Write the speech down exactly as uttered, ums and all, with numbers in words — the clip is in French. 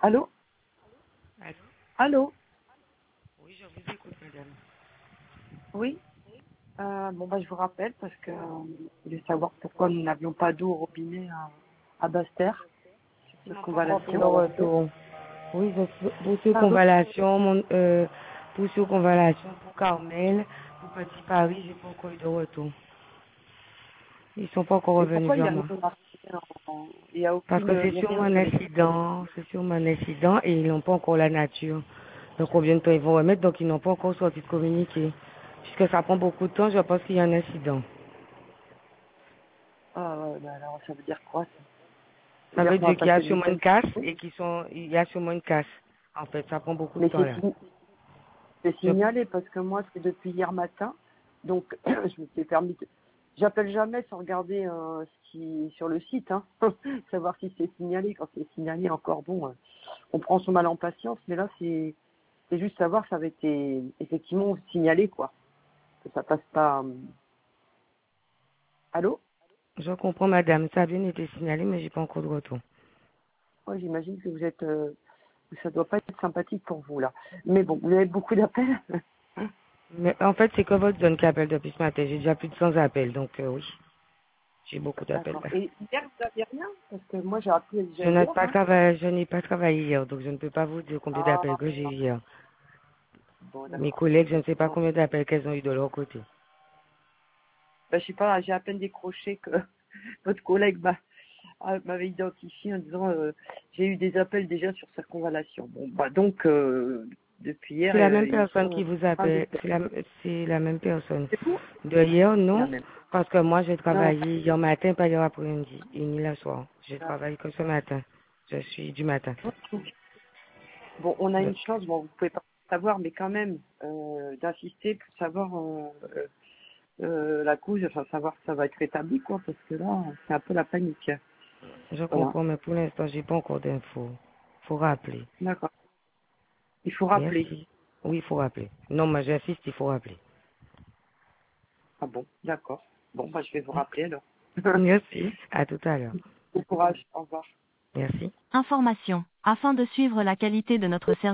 Allô? Allô? Allô? Oui, je vous écoute, madame. Oui? Euh, bon, bah, je vous rappelle parce que euh, je voulais savoir pourquoi nous n'avions pas d'eau au robinet à, à Basse-Terre, sur Ils cette m'ont pas encore fait le convalation. retour. Oui, je- pour Pardon? circonvalation, mon, euh, pour circonvalation, pour Carmel, pour Petit Paris, j'ai pas encore eu de retour. Ils sont pas encore Et revenus pourquoi il vers a rien moi. marqué en- Il n'y a Parce aucune, que c'est il y a sur rien mon sur les... incident, c'est sur mon incident et ils n'ont pas encore la nature. Donc combien de temps ils vont remettre, donc ils n'ont pas encore sorti de communiqué. Puisque ça prend beaucoup de temps, je pense qu'il y a un incident. Ah, ouais, bah, alors ça veut dire quoi, ça? Ça veut Ça dire veut qu'on va dire qu'il y a passer le sûrement week-end une casse sans eau? et qu'ils sont, il y a sûrement une casse. En fait, ça prend beaucoup de Mais temps c'est là. sign- c'est Je- signalé parce que moi, c'est depuis hier matin. Donc, je me suis permis de... J'appelle jamais sans regarder euh, ce qui sur le site, hein. Savoir si c'est signalé. Quand c'est signalé, encore bon, euh, on prend son mal en patience. Mais là, c'est c'est juste savoir si ça avait été effectivement signalé, quoi. Que ça passe pas. euh, Allô? Je comprends, madame. Ça a bien été signalé, mais j'ai pas encore de retour. Moi, j'imagine que vous êtes, euh, ça doit pas être sympathique pour vous là. Mais bon, vous avez beaucoup d'appels. Mais en fait, c'est que votre zone qui appelle depuis ce matin. J'ai déjà plus de cent appels, donc euh, oui, j'ai beaucoup d'appels D'accord. là. Et hier, vous n'aviez rien? Parce que moi, j'ai appelé déjà Je n'ai hier. pas Hein. travaillé, je n'ai pas travaillé hier, donc je ne peux pas vous dire combien Ah, d'appels que j'ai eu hier. bon, Mes d'accord. collègues, je ne sais pas Bon. combien d'appels qu'elles ont eu de leur côté. Ben, je sais pas, j'ai à peine décroché que votre collègue m'a- a- m'avait identifié en disant euh, j'ai eu des appels déjà sur circonvallation. Bon, bah donc euh, depuis hier, C'est la euh, même ils personne sont qui vous en train de appelle, faire. c'est la, c'est la même personne. C'est vous? De hier, C'est la non, même. parce que moi, j'ai Non. travaillé hier matin, pas hier après-midi, et ni le soir. Je Ah. travaille que ce matin. Je suis du matin. Bon, on a Donc, une chance, bon, vous pouvez pas savoir, mais quand même, euh, d'insister pour savoir euh, euh, la cause, enfin savoir si ça va être rétabli, quoi, parce que là, c'est un peu la panique. je Voilà. comprends, mais pour l'instant, j'ai pas encore d'infos. Faut rappeler. D'accord. Il faut rappeler. Merci. Oui, il faut rappeler. Non, mais j'insiste, il faut rappeler. Ah bon, d'accord. Bon, bah, je vais vous rappeler alors. Merci. À tout à l'heure. Bon courage. Au revoir. Merci. Information. Afin de suivre la qualité de notre service,